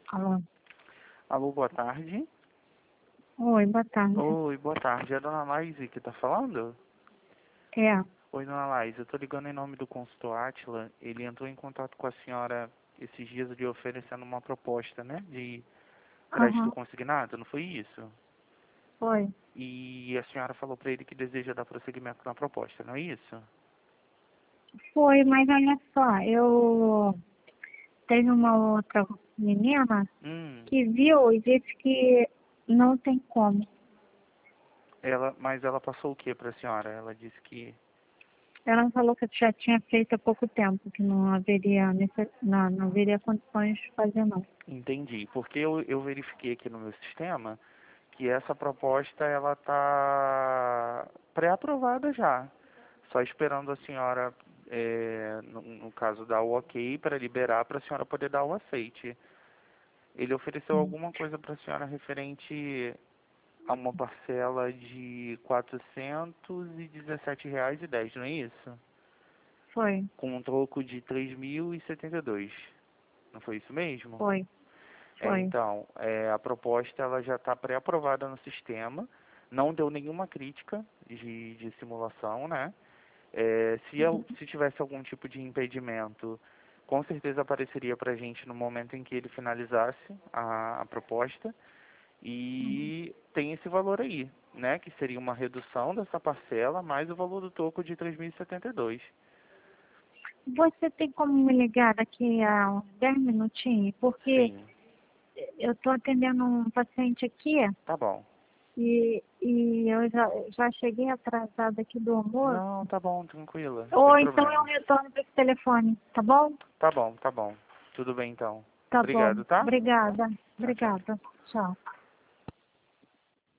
Alô. Alô, boa tarde. Oi, boa tarde. Oi, boa tarde. É a dona Laís que tá falando? É. Oi, dona Laís. Eu tô ligando em nome do consultor Átila. Ele entrou em contato com a senhora esses dias lhe oferecendo uma proposta, né? De crédito Aham. consignado, não foi isso? Foi. E a senhora falou pra ele que deseja dar prosseguimento na proposta, não é isso? Foi, mas olha só, eu teve uma outra menina Hum. que viu e disse que não tem como. Mas ela passou o que pra senhora? Ela disse que... Ela falou que já tinha feito há pouco tempo, que não haveria, não haveria condições de fazer não. Entendi. Porque eu verifiquei aqui no meu sistema que essa proposta ela tá pré-aprovada já. Só esperando a senhora, no caso, dar o ok para liberar para a senhora poder dar o aceite. Ele ofereceu Hum. alguma coisa para a senhora referente a uma parcela de R$ 417,10, não é isso? Foi, Com um troco de 3.072. Não foi isso mesmo? foi, foi. Então, a proposta ela já está pré-aprovada no sistema, não deu nenhuma crítica de simulação, né? Se tivesse algum tipo de impedimento, com certeza apareceria para a gente no momento em que ele finalizasse a proposta. E tem esse valor aí, né? Que seria uma redução dessa parcela mais o valor do toco de 3.072. Você tem como me ligar daqui a uns 10 minutinhos? Porque Sim, eu estou atendendo um paciente aqui. tá bom. E eu já cheguei atrasada aqui do almoço. Não, tá bom, tranquila, sem Ou então eu problemas. retorno para esse telefone, tá bom? Tá bom, tá bom. Tudo bem então. Tá bom. Obrigado, tá? Obrigada. Tchau, tchau. Obrigada. Tchau.